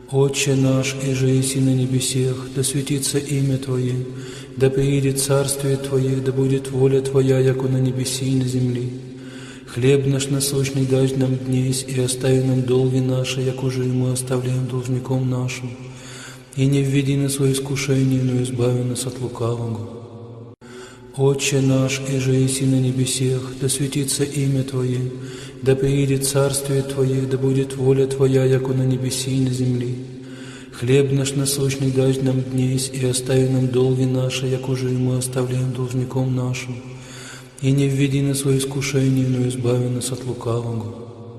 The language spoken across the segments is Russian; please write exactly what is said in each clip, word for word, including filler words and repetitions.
Отче наш, иже еси на небесех, да светится имя Твое, да приидет царствие Твое, да будет воля Твоя, яко на небеси и на земли. Хлеб наш насущный дай нам днесь, и остави нам долги наши, як уже и мы оставляем должником нашим. И не введи нас во искушение, но избави нас от лукавого. Отче наш, иже еси на небесех, да светится имя Твое, да приидет царствие Твое, да будет воля Твоя, яко на небеси и на земли. Хлеб наш насущный дай нам днесь, и остави нам долги наши, як уже и мы оставляем должником нашим. И не введи нас во искушение, но избави нас от лукавого.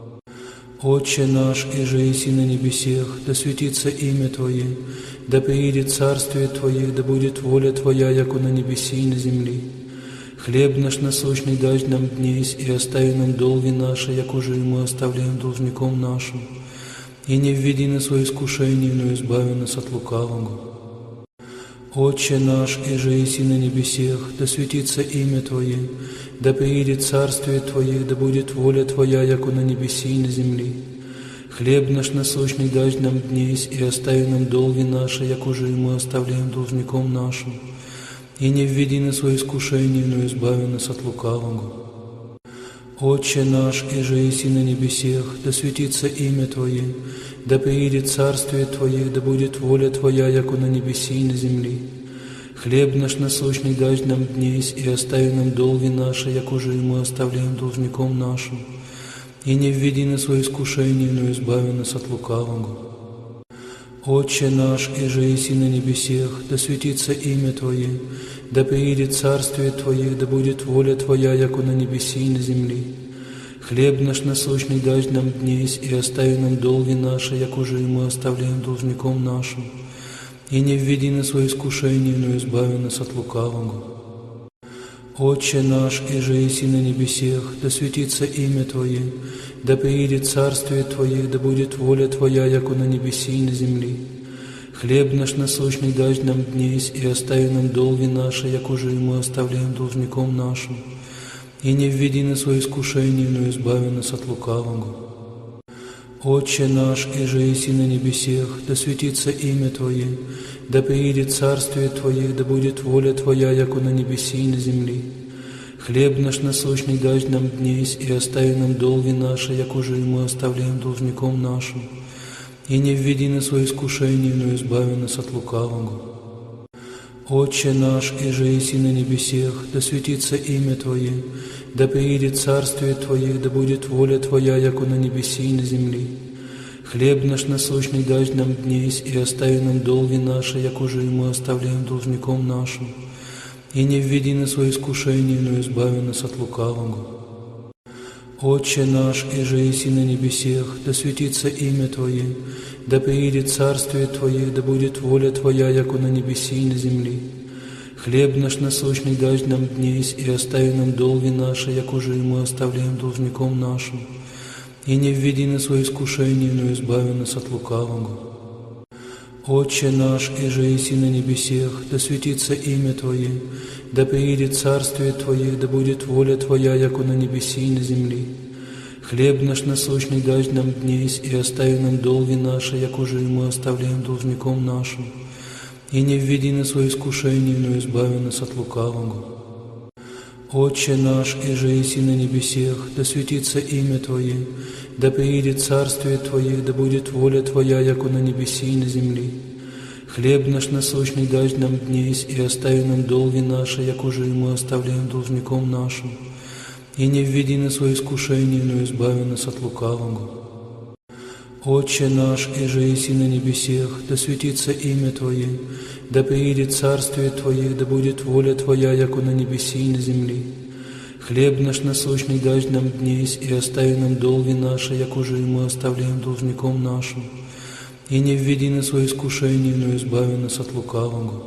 Отче наш, иже еси на небесех, да светится имя Твое, да приидет царствие Твое, да будет воля Твоя, яко на небеси и на земли. Хлеб наш насущный дай нам днесь, и остави нам долги наши, як уже и мы оставляем должником нашим. И не введи нас во искушение, но избави нас от лукавого. Отче наш, иже еси на небесех, да светится имя Твое, да приидет царствие Твое, да будет воля Твоя, яко на небеси и на земли. Хлеб наш насущный дай нам днесь, и остави нам долги наши, як уже и мы оставляем должником нашим. И не введи нас во искушение, но избави нас от лукавого. Отче наш, иже еси на небесех, да светится имя Твое, да приидет царствие Твое, да будет воля Твоя, яко на небеси и на земли. Хлеб наш насущный дай нам днесь, и остави нам долги наши, як уже и мы оставляем должником нашим. И не введи нас во искушение, но избави нас от лукавого. Отче наш, иже еси на небесех, да светится имя Твое, да приидет царствие Твое, да будет воля Твоя, яко на небеси и на земли. Хлеб наш насущный дай нам днесь, и остави нам долги наши, як уже и мы оставляем должником нашим. И не введи нас во искушение, но избави нас от лукавого. Отче наш, иже еси на небесех, да светится имя Твое, да приидет царствие Твое, да будет воля Твоя, яко на небеси и на земли. Хлеб наш насущный дай нам днесь, и остави нам долги наши, як уже и мы оставляем должником нашим. И не введи нас во искушение, но избави нас от лукавого. Отче наш, иже еси на небесех, да светится имя Твое, да приидет царствие Твое, да будет воля Твоя, яко на небеси и на земли. Хлеб наш насущный дай нам днесь, и остави нам долги наши, як уже и мы оставляем должником нашим. И не введи нас во искушение, но избави нас от лукавого. Отче наш, иже еси на небесех, да светится имя Твое, да приидет царствие Твое, да будет воля Твоя, яко на небеси и на земли. Хлеб наш насущный дай нам днесь, и остави нам долги наши, як уже и мы оставляем должником нашим. И не введи нас во искушение, но избави нас от лукавого. Отче наш, иже еси на небесех, да светится имя Твое, да приидет царствие Твое, да будет воля Твоя, яко на небеси и на земли. Хлеб наш насущный дай нам днесь, и остави нам долги наши, як уже и мы оставляем должником нашим. И не введи нас во искушение, но избави нас от лукавого. Отче наш, иже еси на небесех, да светится имя Твое, да приидет царствие Твое, да будет воля Твоя, яко на небеси и на земли. Хлеб наш насущный дай нам днесь, и остави нам долги наши, як уже и мы оставляем должником нашим. И не введи нас во искушение, но избави нас от лукавого. Отче наш, иже еси на небесех, да светится имя Твое, да приидет царствие Твое, да будет воля Твоя, яко на небеси и на земли. Хлеб наш насущный дай нам днесь, и остави нам долги наши, як уже и мы оставляем должником нашим. И не введи нас во искушение, но избави нас от лукавого. Отче наш, иже еси на небесех, да светится имя Твое, да приидет царствие Твое, да будет воля Твоя, яко на небеси и на земли. Хлеб наш насущный дай нам днесь, и остави нам долги наши, як уже и мы оставляем должником нашим. И не введи нас во искушение, но избави нас от лукавого.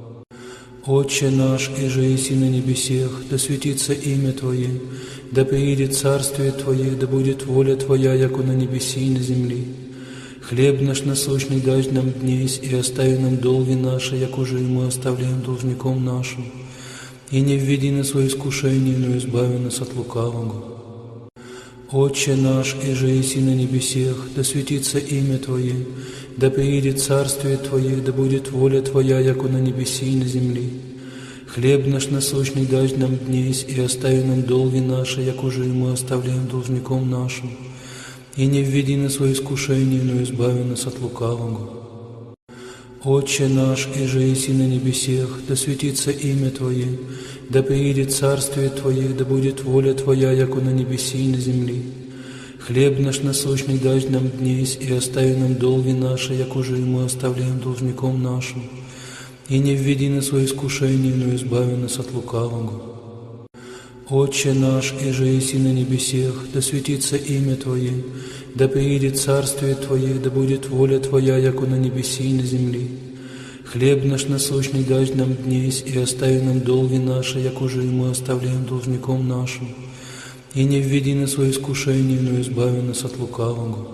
Отче наш, иже еси на небесех, да светится имя Твое, да приидет царствие Твое, да будет воля Твоя, яко на небеси и на земли. Хлеб наш насущный дай нам днесь, и остави нам долги наши, як уже и мы оставляем должником нашим. И не введи нас во искушение, но избави нас от лукавого. Отче наш, иже еси на небесех, да светится имя Твое, да приидет царствие Твое, да будет воля Твоя, яко на небеси и на земли. Хлеб наш насущный дай нам днесь, и остави нам долги наши, як уже и мы оставляем должником нашим. И не введи нас во искушение, но избави нас от лукавого. Отче наш, иже еси на небесех, да светится имя Твое, да приидет царствие Твое, да будет воля Твоя, яко на небеси и на земли. Хлеб наш насущный дай нам днесь, и остави нам долги наши, як уже и мы оставляем должником нашим. И не введи нас во искушение, но избави нас от лукавого. Отче наш, иже еси на небесех, да светится имя Твое, да приидет царствие Твое, да будет воля Твоя, яко на небеси и на земли. Хлеб наш насущный дай нам днесь, и остави нам долги наши, як уже и мы оставляем должником нашим. И не введи нас во искушение, но избави нас от лукавого.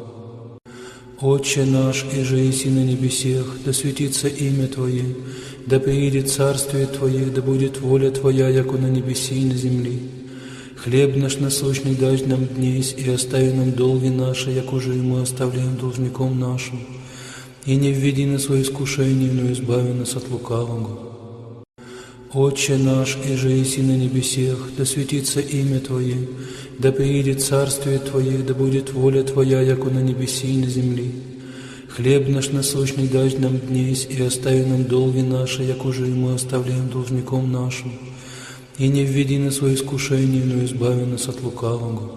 Отче наш, иже еси на небесех, да светится имя Твое, да приидет царствие Твое, да будет воля Твоя, яко на небеси и на земли. Хлеб наш насущный дай нам днесь, и остави нам долги наши, як уже и мы оставляем должником нашим. И не введи нас во искушение, но избави нас от лукавого. Отче наш, иже еси на небесех, да светится имя Твое, да приидет царствие Твое, да будет воля Твоя, яко на небеси и на земли. Хлеб наш насущный дай нам днесь, и остави нам долги наши, як уже и мы оставляем должником нашим. И не введи нас во искушение, но избави нас от лукавого.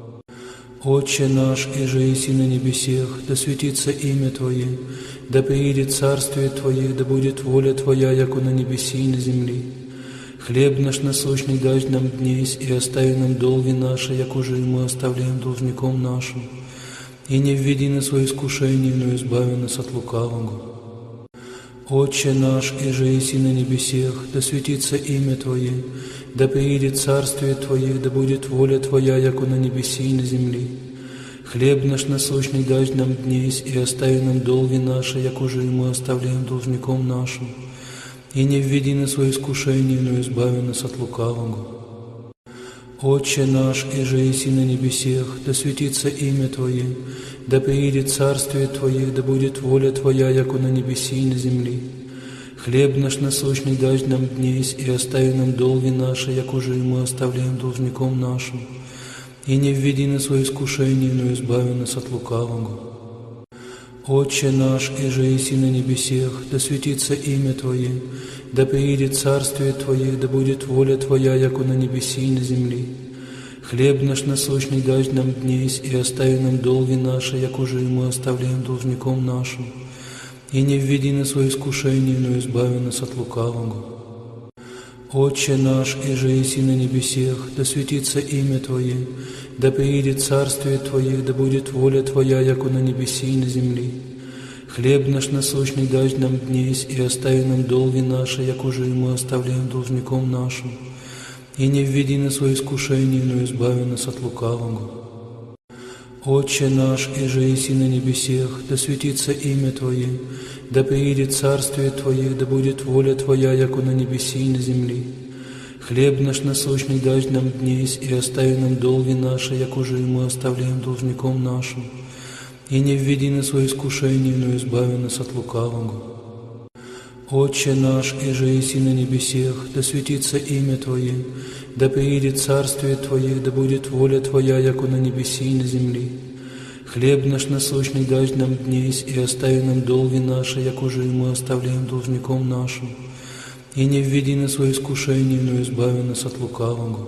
Отче наш, иже еси на небесех, да светится имя Твое, да приидет царствие Твое, да будет воля Твоя, яко на небеси и на земли. Хлеб наш насущный дай нам днесь, и остави нам долги наши, як уже и мы оставляем должником нашим. И не введи нас во искушение, но избави нас от лукавого. Отче наш, иже еси на небесех, да светится имя Твое, да приидет царствие Твое, да будет воля Твоя, яко на небеси и на земли. Хлеб наш насущный дай нам днесь, и остави нам долги наши, як уже и мы оставляем должником нашим. И не введи нас во искушение, но избави нас от лукавого. Отче наш, иже еси на небесех, да светится имя Твое, да приидет царствие Твое, да будет воля Твоя, яко на небеси и на земли. Хлеб наш насущный дай нам днесь, и остави нам долги наши, як уже и мы оставляем должником нашим. И не введи нас во искушение, но избави нас от лукавого. Отче наш, иже еси на небесех, да светится имя Твое, да приидет царствие Твое, да будет воля Твоя, яко на небеси и на земли. Хлеб наш насущный дай нам днесь, и остави нам долги наши, як уже и мы оставляем должником нашим. И не введи нас во искушение, но избави нас от лукавого. Отче наш, иже еси на небесех, да светится имя Твое, да приидет царствие Твое, да будет воля Твоя, яко на небеси и на земли. Хлеб наш насущный дай нам днесь, и остави нам долги наши, як уже и мы оставляем должником нашим. И не введи нас во искушение, но избави нас от лукавого. Отче наш, иже еси на небесех, да светится имя Твое, да приидет царствие Твое, да будет воля Твоя, яко на небеси и на земли. Хлеб наш насущный дай нам днесь, и остави нам долги наши, як уже и мы оставляем должником нашим. И не введи нас во искушение, но избави нас от лукавого. Отче наш, иже еси на небесех, да светится имя Твое, да приидет царствие Твое, да будет воля Твоя, яко на небеси и на земли. Хлеб наш насущный дай нам днесь, и остави нам долги наши, як уже и мы оставляем должником нашим. И не введи нас во искушение, но избави нас от лукавого.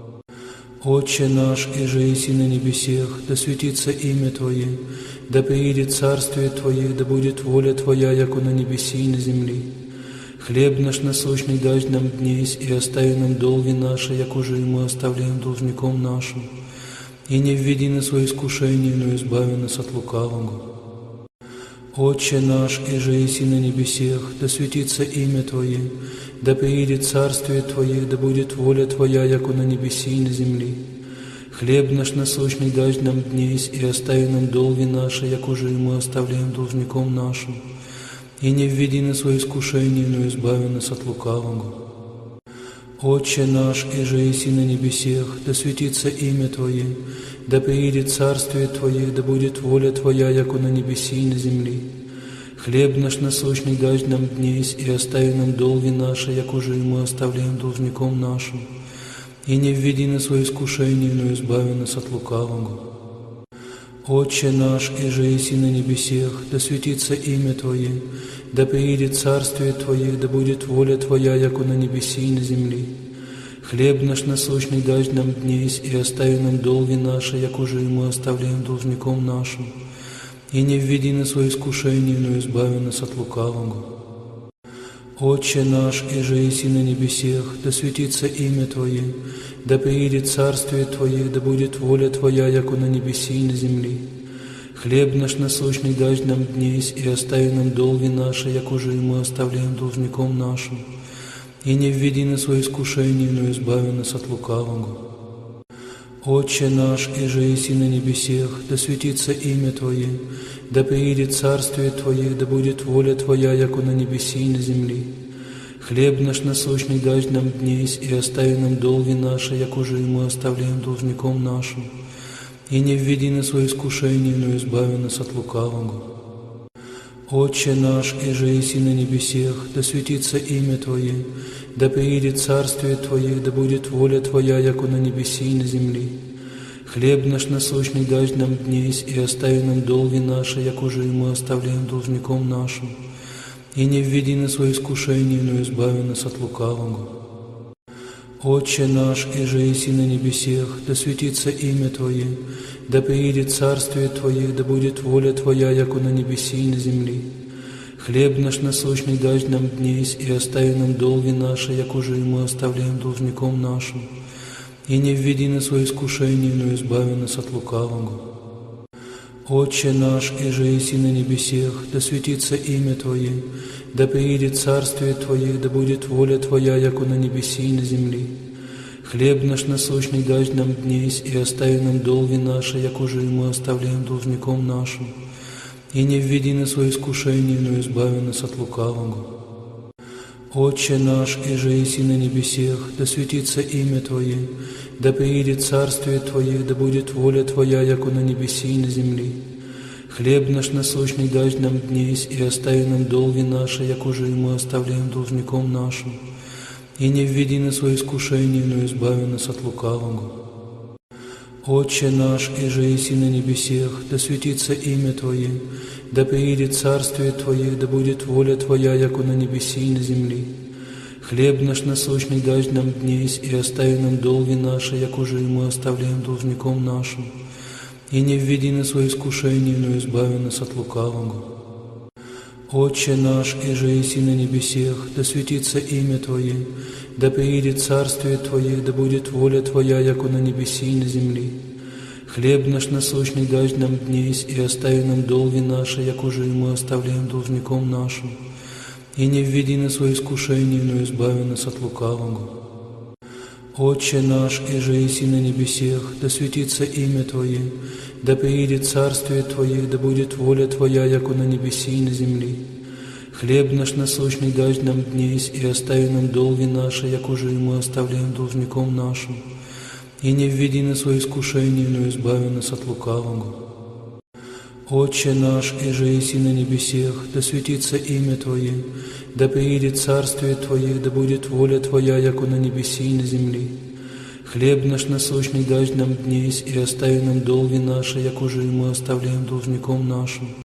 Отче наш, иже еси на небесех, да светится имя Твое, да приидет царствие Твое, да будет воля Твоя, яко на небеси и на земли. Хлеб наш насущный дай нам днесь, и остави нам долги наши, як уже и мы оставляем должником нашим. И не введи нас во искушение, но избави нас от лукавого. Отче наш, иже еси на небесех, да светится имя Твое, да приидет царствие Твое, да будет воля Твоя, яко на небеси и на земли. Хлеб наш насущный дай нам днесь, и остави нам долги наши, як уже и мы оставляем должником нашим. И не введи нас во искушение, но избави нас от лукавого. Отче наш, иже еси на небесех, да светится имя Твое, да приидет царствие Твое, да будет воля Твоя, яко на небеси и на земли. Хлеб наш насущный дай нам днесь, и остави нам долги наши, як уже и мы оставляем должником нашим. И не введи на свое искушение, но избави нас от лукавого. Отче наш, иже еси на небесех, да светится имя Твое, да приидет царствие Твое, да будет воля Твоя, яко на небеси и на земли. Хлеб наш насущный дай нам днесь, и остави нам долги наши, як уже и мы оставляем должником нашим. И не введи на свое искушение, но избави нас от лукавого. Отче наш, иже еси на небесех, да светится имя Твое, да приидет царствие Твое, да будет воля Твоя, яко на небеси и на земли. Хлеб наш насущный дай нам днесь, и остави нам долги наши, як уже и мы оставляем должником нашим. И не введи на свое искушение, но избави нас от лукавого. Отче наш, иже еси на небесех, да светится имя Твое, да приидет царствие Твое, да будет воля Твоя, яко на небеси и на земли. Хлеб наш насущный дай нам днесь, и остави нам долги наши, як уже и мы оставляем должником нашим. И не введи на свое искушение, но избави нас от лукавого. Отче наш, иже еси на небесех, да светится имя Твое, да приидет царствие Твое, да будет воля Твоя, яко на небеси и на земли. Хлеб наш насущный дай нам днесь, и остави нам долги наши, як уже и мы оставляем должником нашим. И не введи на свое искушение, но избави нас от лукавого. Отче наш, иже еси на небесех, да светится имя Твое, да приидет царствие Твое, да будет воля Твоя, яко на небеси и на земли. Хлеб наш насущный дай нам днесь, и остави нам долги наши, як уже и мы оставляем должником нашим. И не введи на свое искушение, но избави нас от лукавого. Отче наш, иже еси на небесех, да светится имя Твое, да приидет царствие Твое, да будет воля Твоя, яко на небеси и на земли. Хлеб наш насущный дай нам днесь, и остави нам долги наши, як уже и мы оставляем должником нашим. И не введи на свое искушение, но избави нас от лукавого. Отче наш, иже еси на небесех, да светится имя Твое, да приидет царствие Твое, да будет воля Твоя, яко на небеси и на земли. Хлеб наш насущный дай нам днесь, и остави нам долги наши, як уже и мы оставляем должником нашим. И не введи на свое искушение, но избави нас от лукавого. Отче наш, иже еси на небесех, да светится имя Твое, да приидет царствие Твое, да будет воля Твоя, яко на небеси и на земли. Хлеб наш насущный дай нам днесь, и остави нам долги наши, як уже и мы оставляем должником нашим. И не введи на свое искушение, но избави нас от лукавого. Отче наш, иже еси на небесех, да светится имя Твое, да приидет царствие Твое, да будет воля Твоя, яко на небеси и на земли. Хлеб наш насущный дай нам днесь, и остави нам долги наши, як уже и мы оставляем должником нашим. И не введи на свое искушение, но избави нас от лукавого. Отче наш, иже еси на небесех, да светится имя Твое, да приидет царствие Твое, да будет воля Твоя, яко на небеси и на земли. Хлеб наш насущный дай нам днесь, и остави нам долги наши, як уже и мы оставляем должником нашим. И не введи на свое искушение, но избави нас от лукавого. Отче наш, иже еси на небесех, да светится имя Твое, да приидет царствие Твое, да будет воля Твоя, яко на небеси и на земли. Хлеб наш насущный дай нам днесь, и остави нам долги наши, як уже и мы оставляем должником нашим.